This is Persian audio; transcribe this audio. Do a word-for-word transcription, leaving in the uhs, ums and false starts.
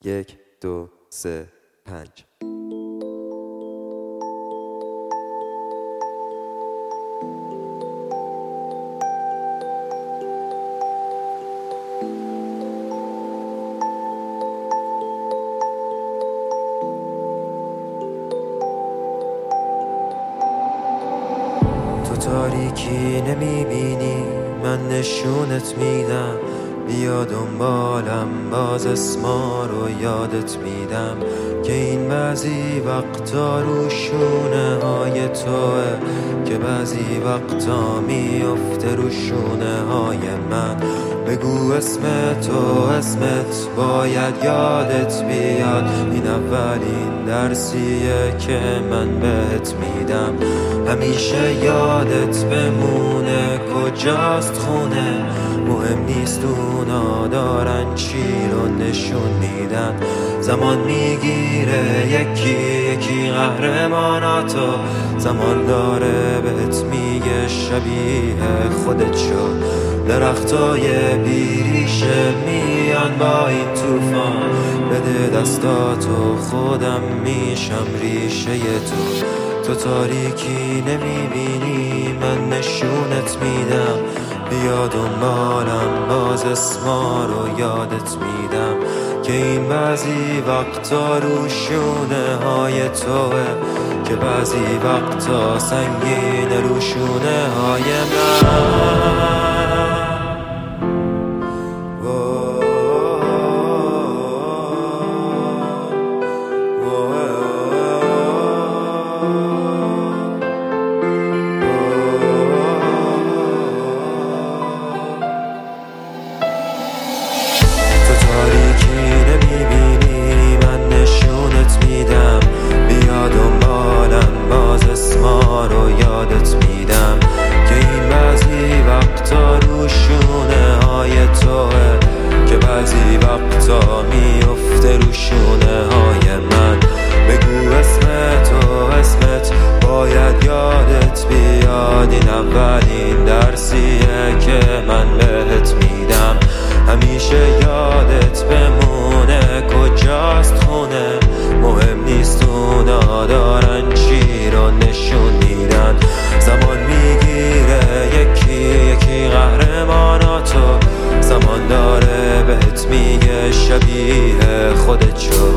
یک دو سه پنج. تو تاریکی نمیبینی، من نشونت میدم. بیا دنبالم، باز اسما رو یادت میدم که این بعضی وقتا رو شونه های توه، که بعضی وقتا میفته رو شونه های من. بگو اسم تو، اسمت باید یادت بیاد. این اولین درسیه که من بهت میدم. همیشه یادت بمونه کجاست خونه. مهم نیست اونا دارن چی رو نشون میدن. زمان میگیره یکی یکی قهرماناتو. زمان داره بهت میگه شبیه خودت شو. درختای بیریشه میان با این طوفان. بده دستاتو، خودم میشم ریشه تو. تو تاریکی نمیبینی، من نشونت میدم. بیا دنبالم، باز اسما رو یادت میدم که این بعضی وقتا رو شونه های توه، که بعضی وقتا سنگین رو شونه های من. بعضی وقتا میفته رو شونه های من. بگو اسم تو، اسمت باید یادت بیاد. این اولین درسیه که من بهت میدم. همیشه یادت بمونه کجاست خونه. مهم نیست اونا دارن چی رو نشون میدن. زمان میگیره یکی یکی قهرماناتو. زمان داره بهت میگه شبیه خودت شو.